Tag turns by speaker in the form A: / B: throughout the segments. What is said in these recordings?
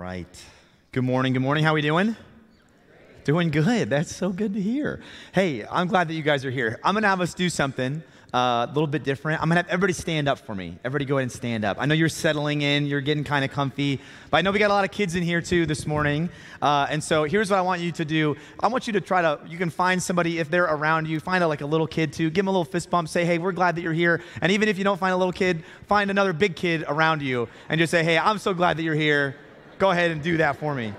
A: right. Good morning. Good morning. How are we doing? Doing good. That's so good to hear. Hey, I'm glad that you guys are here. I'm going to have us do something a little bit different. I'm going to have everybody stand up for me. Everybody go ahead and stand up. I know you're settling in. You're getting kind of comfy. But I know we got a lot of kids in here too this morning. And so here's what I want you to do. I want you to try to, you can find somebody, if they're around you, find a little kid too. Give them a little fist bump. Say, hey, we're glad that you're here. And even if you don't find a little kid, find another big kid around you and just say, hey, I'm so glad that you're here. Go ahead and do that for me.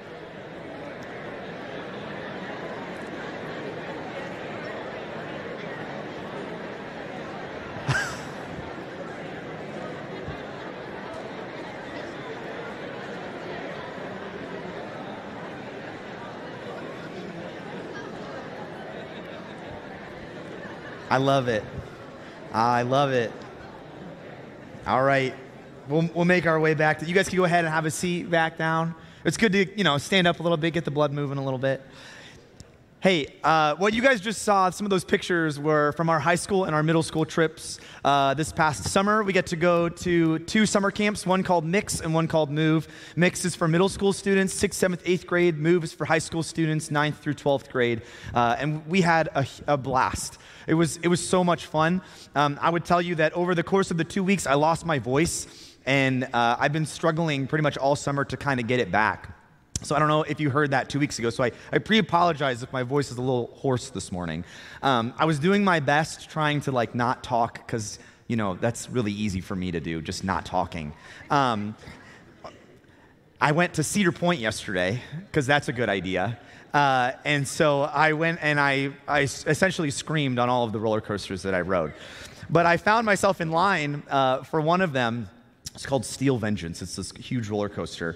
A: I love it. I love it. All right. We'll make our way back. You guys can go ahead and have a seat back down. It's good to, stand up a little bit, get the blood moving a little bit. Hey, what you guys just saw, some of those pictures were from our high school and our middle school trips this past summer. We get to go to 2 summer camps, one called Mix and one called Move. Mix is for middle school students, 6th, 7th, 8th grade. Move is for high school students, 9th through 12th grade. And we had a blast. It was so much fun. I would tell you that over the course of the 2 weeks, I lost my voice, and I've been struggling pretty much all summer to kind of get it back. So I don't know if you heard that 2 weeks ago, so I pre-apologize if my voice is a little hoarse this morning. I was doing my best trying to not talk, because that's really easy for me to do, just not talking. I went to Cedar Point yesterday, because that's a good idea. And so I went and I essentially screamed on all of the roller coasters that I rode. But I found myself in line for one of them. It's called Steel Vengeance. It's this huge roller coaster.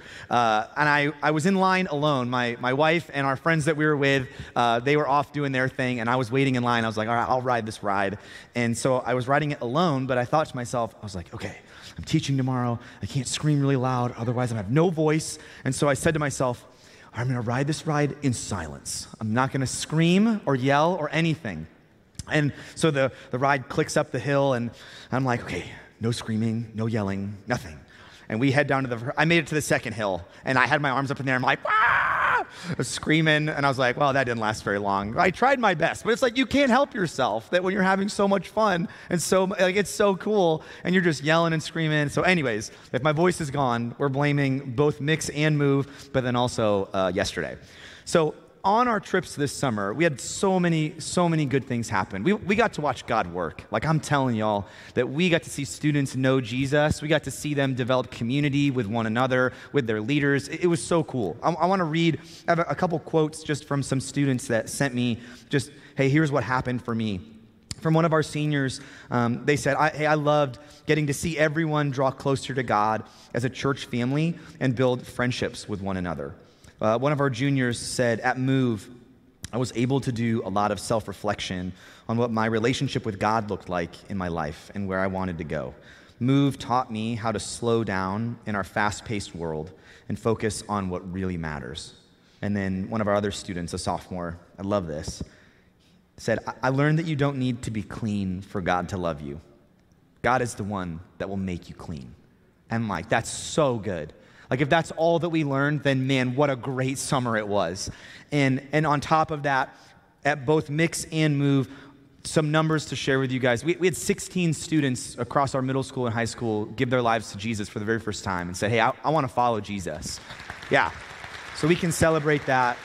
A: And I was in line alone. My wife and our friends that we were with, they were off doing their thing, and I was waiting in line. I was like, all right, I'll ride this ride. And so I was riding it alone, but I thought to myself, I was like, okay, I'm teaching tomorrow. I can't scream really loud, otherwise I have no voice. And so I said to myself, I'm going to ride this ride in silence. I'm not going to scream or yell or anything. And so the ride clicks up the hill, and I'm like, okay, no screaming, no yelling, nothing. And we head down to I made it to the second hill, and I had my arms up in there. I'm like, ah! I was screaming, and I was like, well, that didn't last very long. I tried my best, but it's like you can't help yourself that when you're having so much fun and so it's so cool, and you're just yelling and screaming. So anyways, if my voice is gone, we're blaming both Mix and Move, but then also yesterday. So on our trips this summer, we had so many good things happen. We got to watch God work. I'm telling y'all that we got to see students know Jesus. We got to see them develop community with one another, with their leaders. It was so cool. I want to read a couple quotes just from some students that sent me just, hey, here's what happened for me. From one of our seniors, they said, I loved getting to see everyone draw closer to God as a church family and build friendships with one another. One of our juniors said, at Move, I was able to do a lot of self-reflection on what my relationship with God looked like in my life and where I wanted to go. Move taught me how to slow down in our fast-paced world and focus on what really matters. And then one of our other students, a sophomore, I love this, said, I learned that you don't need to be clean for God to love you. God is the one that will make you clean. And that's so good. If that's all that we learned, then man, what a great summer it was. And on top of that, at both Mix and Move, some numbers to share with you guys. We had 16 students across our middle school and high school give their lives to Jesus for the very first time and say, hey, I want to follow Jesus. Yeah, so we can celebrate that.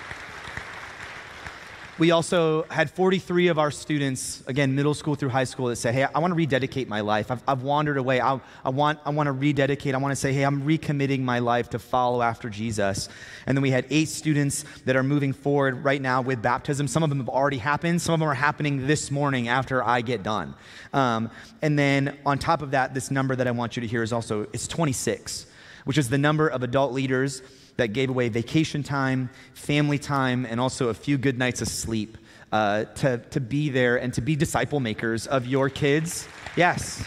A: We also had 43 of our students, again, middle school through high school, that say, hey, I want to rededicate my life. I've wandered away. I want to rededicate. I want to say, hey, I'm recommitting my life to follow after Jesus. And then we had 8 students that are moving forward right now with baptism. Some of them have already happened. Some of them are happening this morning after I get done. And then on top of that, this number that I want you to hear is also, it's 26, which is the number of adult leaders that gave away vacation time, family time, and also a few good nights of sleep to be there and to be disciple makers of your kids. Yes.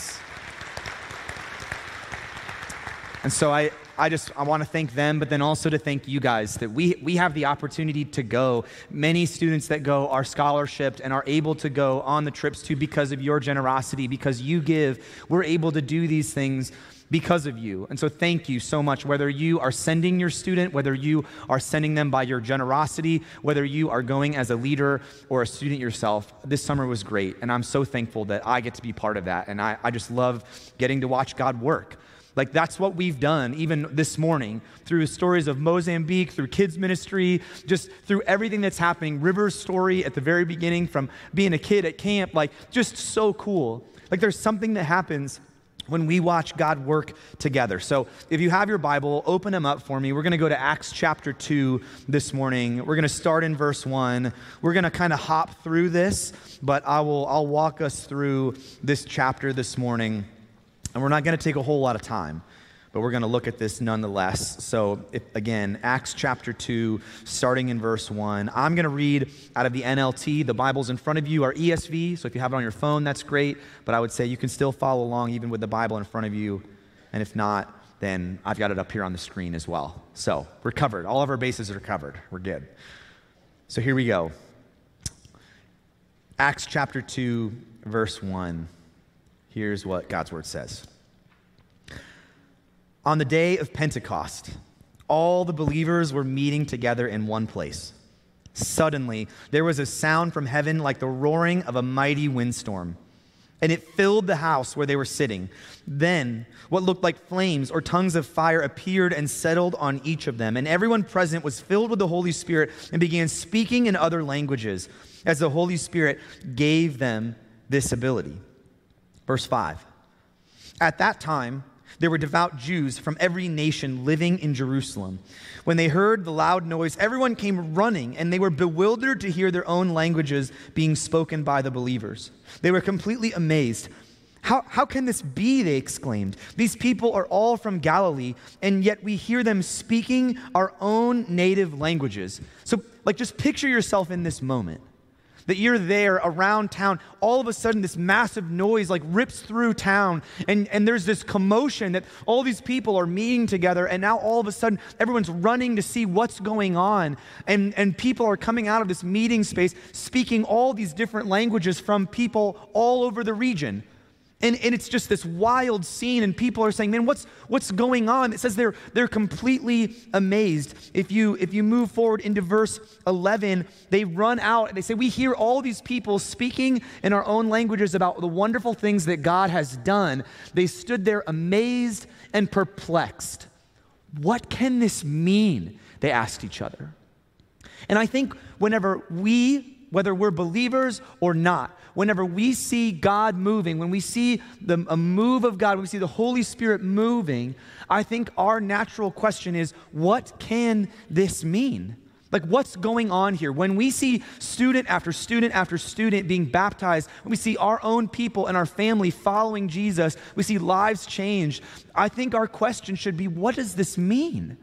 A: And so I want to thank them, but then also to thank you guys that we have the opportunity to go. Many students that go are scholarshiped and are able to go on the trips too because of your generosity, because you give. We're able to do these things because of you. And so thank you so much, whether you are sending your student, whether you are sending them by your generosity, whether you are going as a leader or a student yourself. This summer was great, and I'm so thankful that I get to be part of that. And I just love getting to watch God work. Like, that's what we've done even this morning through stories of Mozambique, through kids ministry, just through everything that's happening. River's story at the very beginning from being a kid at camp, like, just so cool. Like, there's something that happens when we watch God work together. So if you have your Bible, open them up for me. We're going to go to Acts chapter 2 this morning. We're going to start in verse 1. We're going to kind of hop through this, but I'll walk us through this chapter this morning. And we're not going to take a whole lot of time, but we're going to look at this nonetheless. So again, Acts chapter 2, starting in verse 1. I'm going to read out of the NLT. The Bibles in front of you are ESV, so if you have it on your phone, that's great. But I would say you can still follow along even with the Bible in front of you. And if not, then I've got it up here on the screen as well. So we're covered. All of our bases are covered. We're good. So here we go. Acts chapter 2, verse 1. Here's what God's word says. On the day of Pentecost, all the believers were meeting together in one place. Suddenly, there was a sound from heaven like the roaring of a mighty windstorm, and it filled the house where they were sitting. Then, what looked like flames or tongues of fire appeared and settled on each of them, and everyone present was filled with the Holy Spirit and began speaking in other languages as the Holy Spirit gave them this ability. Verse 5, at that time, there were devout Jews from every nation living in Jerusalem. When they heard the loud noise, everyone came running, and they were bewildered to hear their own languages being spoken by the believers. They were completely amazed. How can this be, they exclaimed. These people are all from Galilee, and yet we hear them speaking our own native languages. So, just picture yourself in this moment. That you're there around town, all of a sudden this massive noise rips through town, and there's this commotion that all these people are meeting together, and now all of a sudden everyone's running to see what's going on, and people are coming out of this meeting space speaking all these different languages from people all over the region. And it's just this wild scene, and people are saying, man, what's going on? It says they're completely amazed. If you move forward into verse 11, they run out and they say, we hear all these people speaking in our own languages about the wonderful things that God has done. They stood there amazed and perplexed. What can this mean? They asked each other. And I think whenever whether we're believers or not, whenever we see God moving, when we see a move of God, when we see the Holy Spirit moving, I think our natural question is, what can this mean? What's going on here? When we see student after student after student being baptized, when we see our own people and our family following Jesus, we see lives changed, I think our question should be, what does this mean?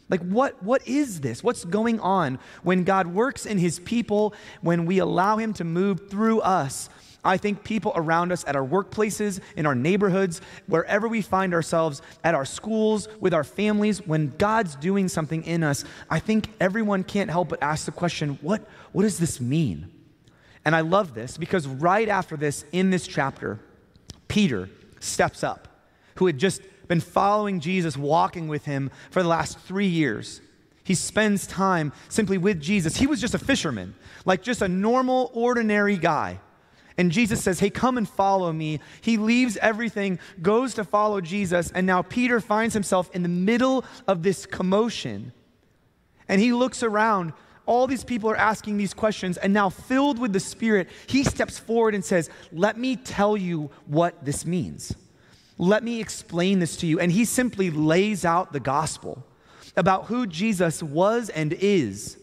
A: What is this? What's going on? When God works in his people, when we allow him to move through us, I think people around us at our workplaces, in our neighborhoods, wherever we find ourselves, at our schools, with our families, when God's doing something in us, I think everyone can't help but ask the question, what does this mean? And I love this because right after this, in this chapter, Peter steps up, who had just been following Jesus, walking with him for the last 3 years. He spends time simply with Jesus. He was just a fisherman, just a normal, ordinary guy. And Jesus says, hey, come and follow me. He leaves everything, goes to follow Jesus, and now Peter finds himself in the middle of this commotion. And he looks around. All these people are asking these questions, and now filled with the Spirit, he steps forward and says, let me tell you what this means. Let me explain this to you. And he simply lays out the gospel about who Jesus was and is.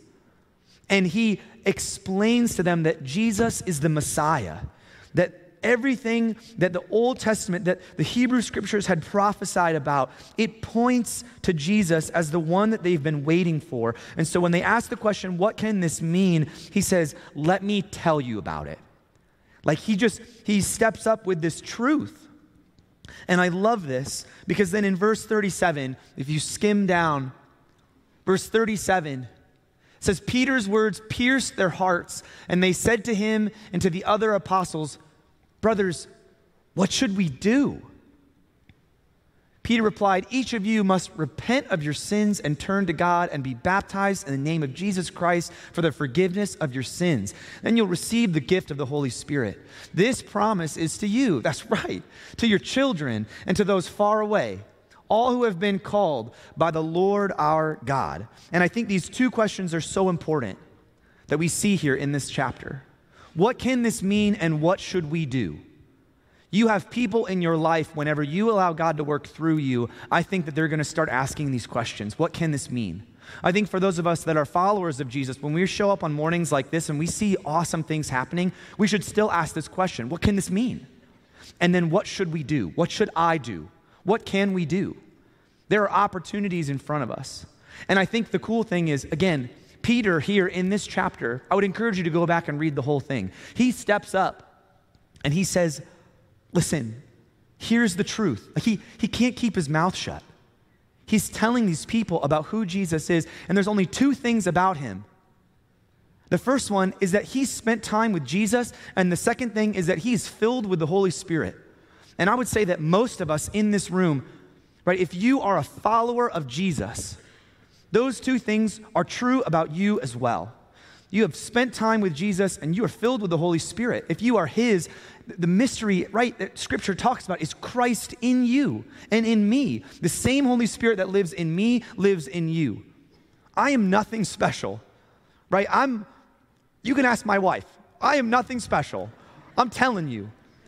A: And he explains to them that Jesus is the Messiah, that everything that the Old Testament, that the Hebrew scriptures had prophesied about, it points to Jesus as the one that they've been waiting for. And so when they ask the question, what can this mean? He says, let me tell you about it. He steps up with this truth. And I love this because then in verse 37, if you skim down, verse 37 says, Peter's words pierced their hearts, and they said to him and to the other apostles, brothers, what should we do? Peter replied, each of you must repent of your sins and turn to God and be baptized in the name of Jesus Christ for the forgiveness of your sins. Then you'll receive the gift of the Holy Spirit. This promise is to you, that's right, to your children and to those far away, all who have been called by the Lord our God. And I think these two questions are so important that we see here in this chapter. What can this mean and what should we do? You have people in your life, whenever you allow God to work through you, I think that they're going to start asking these questions. What can this mean? I think for those of us that are followers of Jesus, when we show up on mornings like this and we see awesome things happening, we should still ask this question. What can this mean? And then what should we do? What should I do? What can we do? There are opportunities in front of us. And I think the cool thing is, again, Peter here in this chapter, I would encourage you to go back and read the whole thing. He steps up and he says, listen, here's the truth. Like he can't keep his mouth shut. He's telling these people about who Jesus is, and there's only two things about him. The first one is that he spent time with Jesus, and the second thing is that he's filled with the Holy Spirit. And I would say that most of us in this room, right, if you are a follower of Jesus, those two things are true about you as well. You have spent time with Jesus and you are filled with the Holy Spirit. If you are his, the mystery, right, that Scripture talks about is Christ in you and in me. The same Holy Spirit that lives in me lives in you. I am nothing special, right? You can ask my wife. I am nothing special. I'm telling you.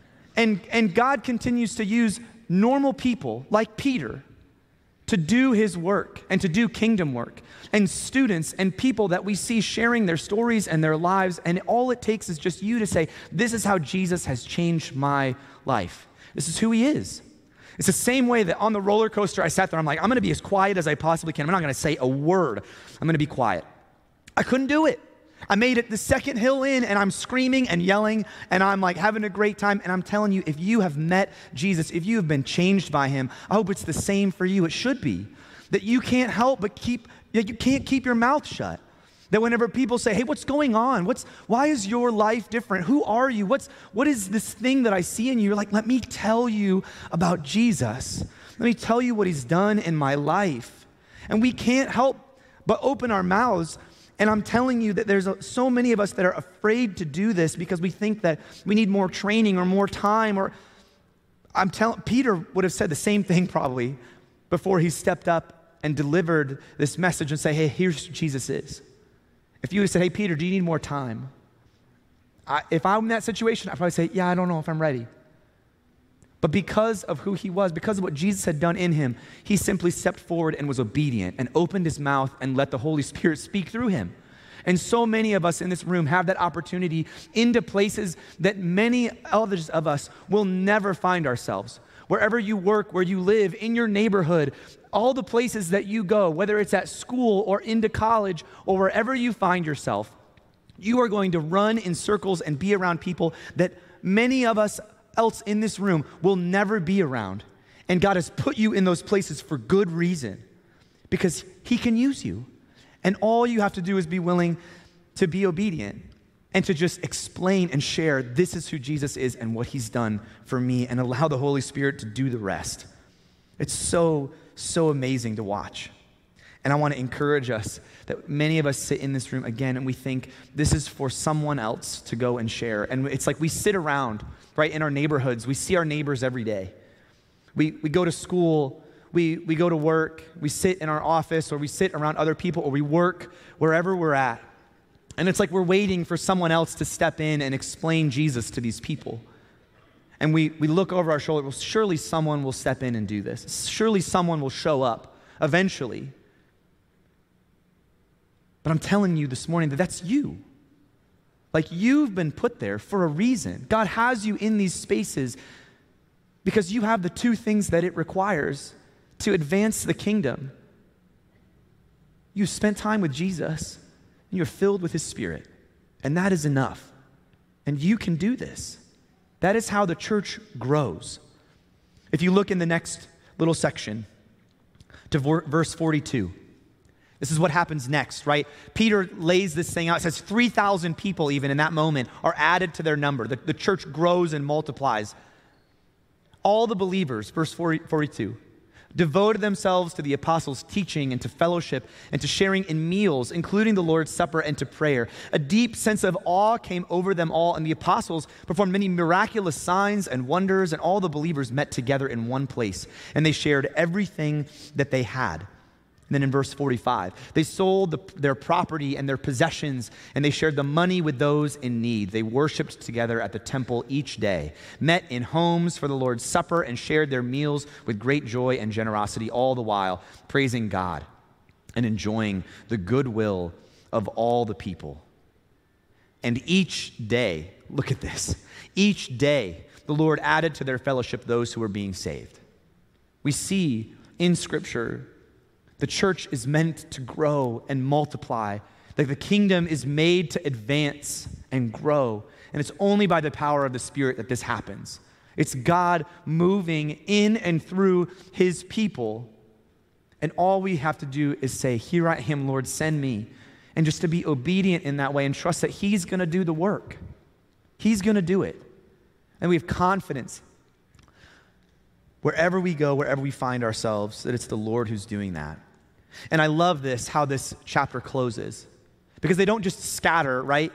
A: And God continues to use normal people like Peter to do his work and to do kingdom work. And students and people that we see sharing their stories and their lives, and all it takes is just you to say, this is how Jesus has changed my life. This is who he is. It's the same way that on the roller coaster I sat there, I'm like, I'm gonna be as quiet as I possibly can. I'm not gonna say a word. I'm gonna be quiet. I couldn't do it. I made it the second hill in and I'm screaming and yelling and I'm like having a great time. And I'm telling you, if you have met Jesus, if you have been changed by him, I hope it's the same for you. It should be. That you can't help but you can't keep your mouth shut. That whenever people say, hey, what's going on? Why is your life different? Who are you? What is this thing that I see in you? You're like, let me tell you about Jesus. Let me tell you what he's done in my life. And we can't help but open our mouths. And I'm telling you that there's so many of us that are afraid to do this because we think that we need more training or more time. Or Peter would have said the same thing probably before he stepped up and delivered this message and say, hey, here's who Jesus is. If you would have said, hey, Peter, do you need more time? If I'm in that situation, I'd probably say, yeah, I don't know if I'm ready. But because of who he was, because of what Jesus had done in him, he simply stepped forward and was obedient and opened his mouth and let the Holy Spirit speak through him. And so many of us in this room have that opportunity into places that many others of us will never find ourselves. Wherever you work, where you live, in your neighborhood, all the places that you go, whether it's at school or into college or wherever you find yourself, you are going to run in circles and be around people that many of us else in this room will never be around. And God has put you in those places for good reason because he can use you. And all you have to do is be willing to be obedient and to just explain and share this is who Jesus is and what he's done for me and allow the Holy Spirit to do the rest. It's so, so amazing to watch. And I want to encourage us that many of us sit in this room again and we think this is for someone else to go and share. And it's like we sit around, right, in our neighborhoods. We see our neighbors every day. We go to school, we go to work, we sit in our office or we sit around other people or we work wherever we're at. And it's like we're waiting for someone else to step in and explain Jesus to these people. And we look over our shoulder, well, surely someone will step in and do this. Surely someone will show up eventually. But I'm telling you this morning that that's you. Like you've been put there for a reason. God has you in these spaces because you have the two things that it requires to advance the kingdom. You've spent time with Jesus and you're filled with his Spirit. And that is enough. And you can do this. That is how the church grows. If you look in the next little section to verse 42, this is what happens next, right? Peter lays this thing out. It says 3,000 people even in that moment are added to their number. The church grows and multiplies. All the believers, verse 42, devoted themselves to the apostles' teaching and to fellowship and to sharing in meals, including the Lord's Supper and to prayer. A deep sense of awe came over them all, and the apostles performed many miraculous signs and wonders, and all the believers met together in one place, and they shared everything that they had. And then in verse 45, they sold their property and their possessions, and they shared the money with those in need. They worshiped together at the temple each day, met in homes for the Lord's Supper, and shared their meals with great joy and generosity, all the while praising God and enjoying the goodwill of all the people. And each day, look at this, each day the Lord added to their fellowship those who were being saved. We see in Scripture the church is meant to grow and multiply. Like the kingdom is made to advance and grow. And it's only by the power of the Spirit that this happens. It's God moving in and through his people. And all we have to do is say, here I am, Lord, send me. And just to be obedient in that way and trust that he's going to do the work. He's going to do it. And we have confidence wherever we go, wherever we find ourselves, that it's the Lord who's doing that. And I love this, how this chapter closes. Because they don't just scatter, right?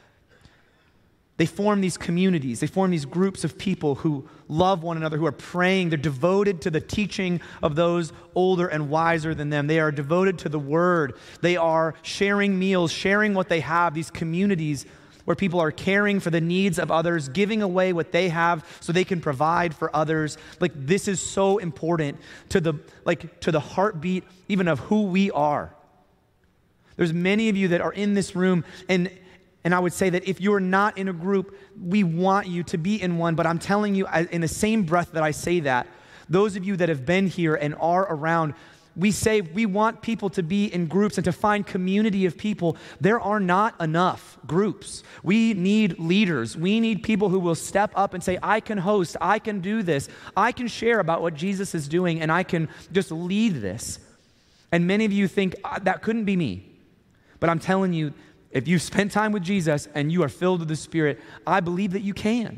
A: They form these communities. They form these groups of people who love one another, who are praying. They're devoted to the teaching of those older and wiser than them. They are devoted to the word. They are sharing meals, sharing what they have, these communities where people are caring for the needs of others, giving away what they have so they can provide for others. Like, this is so important to the heartbeat even of who we are. There's many of you that are in this room, and I would say that if you're not in a group, we want you to be in one, but I'm telling you, in the same breath that I say that, those of you that have been here and are around, we say we want people to be in groups and to find community of people. There are not enough groups. We need leaders. We need people who will step up and say, I can host, I can do this, I can share about what Jesus is doing, and I can just lead this. And many of you think, that couldn't be me. But I'm telling you, if you've spent time with Jesus and you are filled with the Spirit, I believe that you can.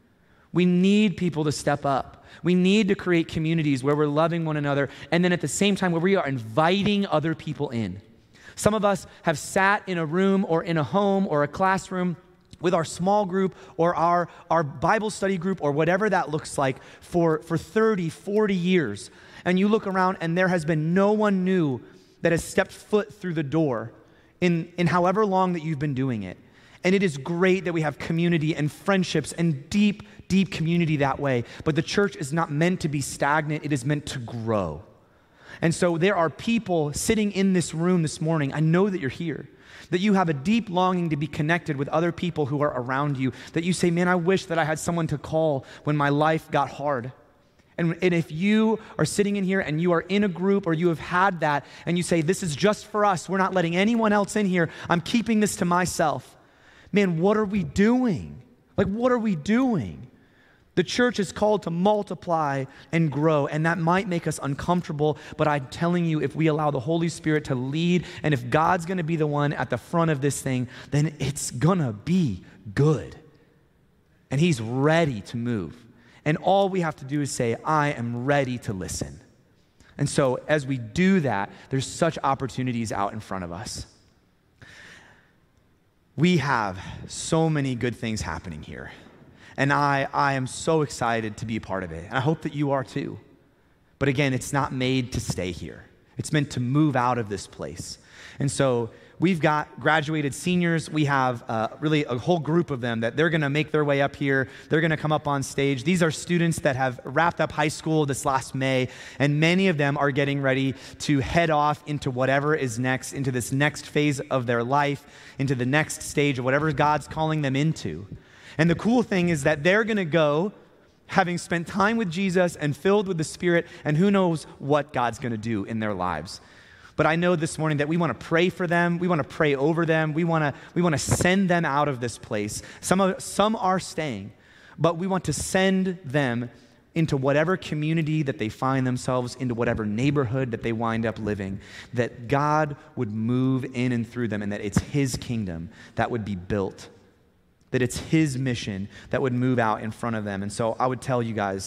A: We need people to step up. We need to create communities where we're loving one another, and then at the same time where we are inviting other people in. Some of us have sat in a room or in a home or a classroom with our small group or our Bible study group or whatever that looks like for 30, 40 years. And you look around and there has been no one new that has stepped foot through the door in however long that you've been doing it. And it is great that we have community and friendships and deep community that way. But the church is not meant to be stagnant. It is meant to grow. And so there are people sitting in this room this morning. I know that you're here, that you have a deep longing to be connected with other people who are around you, that you say, man, I wish that I had someone to call when my life got hard. And if you are sitting in here and you are in a group or you have had that and you say, this is just for us, we're not letting anyone else in here, I'm keeping this to myself. Man, what are we doing? Like, what are we doing? The church is called to multiply and grow, and that might make us uncomfortable, but I'm telling you, if we allow the Holy Spirit to lead, and if God's going to be the one at the front of this thing, then it's going to be good. And he's ready to move. And all we have to do is say, I am ready to listen. And so as we do that, there's such opportunities out in front of us. We have so many good things happening here. And I am so excited to be a part of it. And I hope that you are too. But again, it's not made to stay here. It's meant to move out of this place. And so we've got graduated seniors. We have really a whole group of them that they're going to make their way up here. They're going to come up on stage. These are students that have wrapped up high school this last May, and many of them are getting ready to head off into whatever is next, into this next phase of their life, into the next stage of whatever God's calling them into. And the cool thing is that they're going to go having spent time with Jesus and filled with the Spirit, and who knows what God's going to do in their lives. But I know this morning that we want to pray for them. We want to pray over them. We want to send them out of this place. Some are staying, but we want to send them into whatever community that they find themselves, into whatever neighborhood that they wind up living, that God would move in and through them, and that it's his kingdom that would be built, that it's his mission that would move out in front of them. And so I would tell you guys that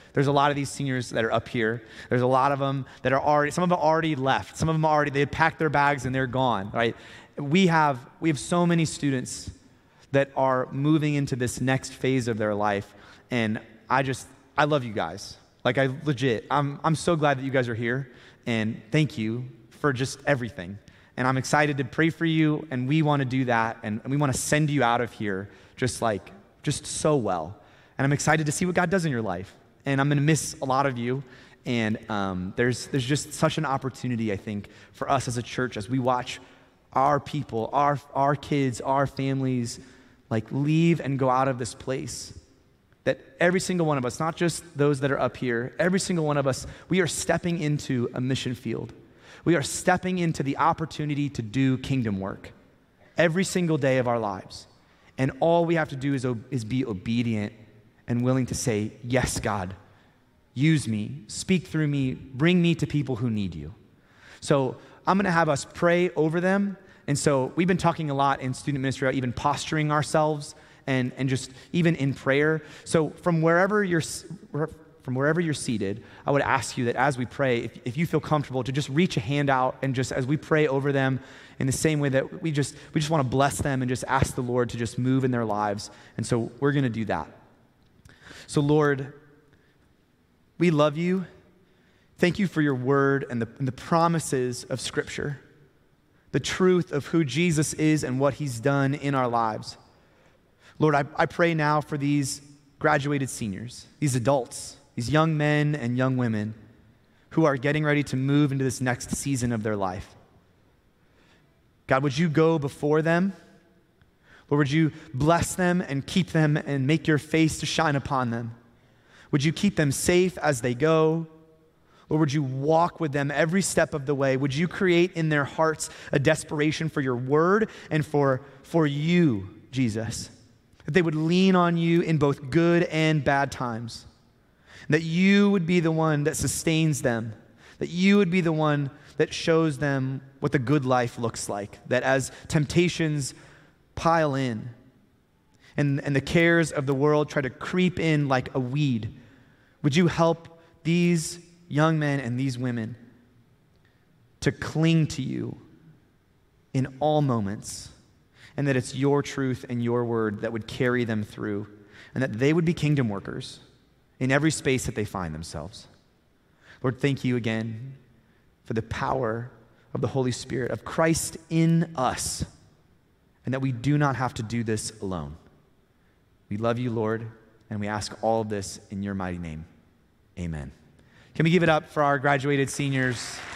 A: There's a lot of these seniors that are up here. There's a lot of them that are already, some of them already left. Some of them already, they had packed their bags and they're gone, right? We have so many students that are moving into this next phase of their life. And I love you guys. Like I'm so glad that you guys are here. And thank you for just everything. And I'm excited to pray for you. And we want to do that. And we want to send you out of here just so well. And I'm excited to see what God does in your life. And I'm going to miss a lot of you. And there's just such an opportunity, I think, for us as a church as we watch our people, our kids, our families, leave and go out of this place. That every single one of us, not just those that are up here, every single one of us, we are stepping into a mission field. We are stepping into the opportunity to do kingdom work every single day of our lives. And all we have to do is be obedient and willing to say, yes, God, use me, speak through me, bring me to people who need you. So I'm going to have us pray over them. And so we've been talking a lot in student ministry about even posturing ourselves and just even in prayer. So from wherever you're seated, I would ask you that as we pray, if you feel comfortable, to just reach a hand out and just as we pray over them in the same way that we just want to bless them and just ask the Lord to just move in their lives. And so we're going to do that. So Lord, we love you. Thank you for your word and the promises of Scripture, the truth of who Jesus is and what he's done in our lives. Lord, I pray now for these graduated seniors, these adults, these young men and young women who are getting ready to move into this next season of their life. God, would you go before them? Lord, would you bless them and keep them and make your face to shine upon them? Would you keep them safe as they go? Lord, would you walk with them every step of the way? Would you create in their hearts a desperation for your word and for you, Jesus? That they would lean on you in both good and bad times. That you would be the one that sustains them. That you would be the one that shows them what the good life looks like. That as temptations pile in and the cares of the world try to creep in like a weed, would you help these young men and these women to cling to you in all moments, and that it's your truth and your word that would carry them through, and that they would be kingdom workers in every space that they find themselves. Lord, thank you again for the power of the Holy Spirit, of Christ in us, and that we do not have to do this alone. We love you, Lord, and we ask all of this in your mighty name. Amen. Can we give it up for our graduated seniors?